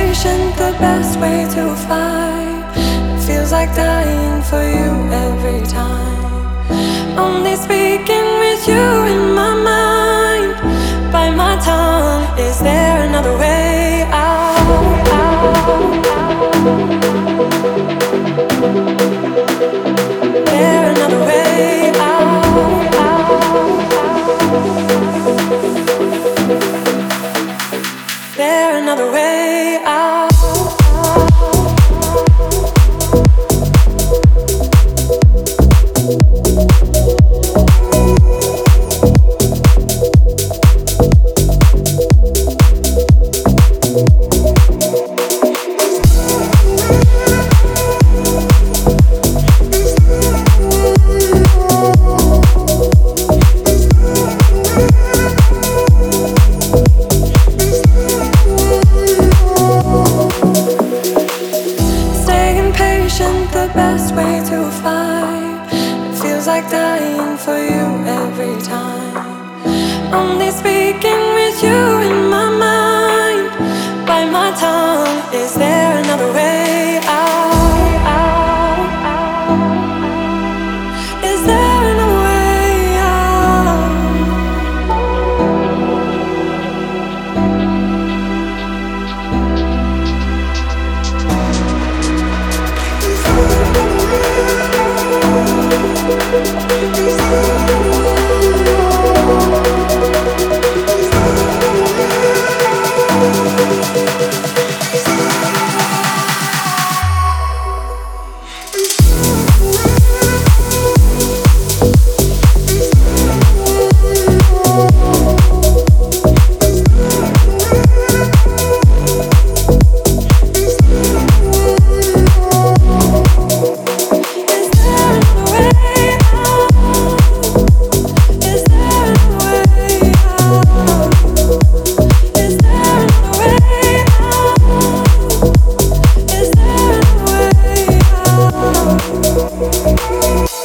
patient, the best way to fight. It feels like dying for you every time. Only speaking with you in my mind, bite my tongue. Is there another way out? There another way out? There another way out? The best way to fight. It feels like dying for you every time. Only speaking with you in my mind, bite my tongue. Is there another way out? Is there another way out? Is there a way out?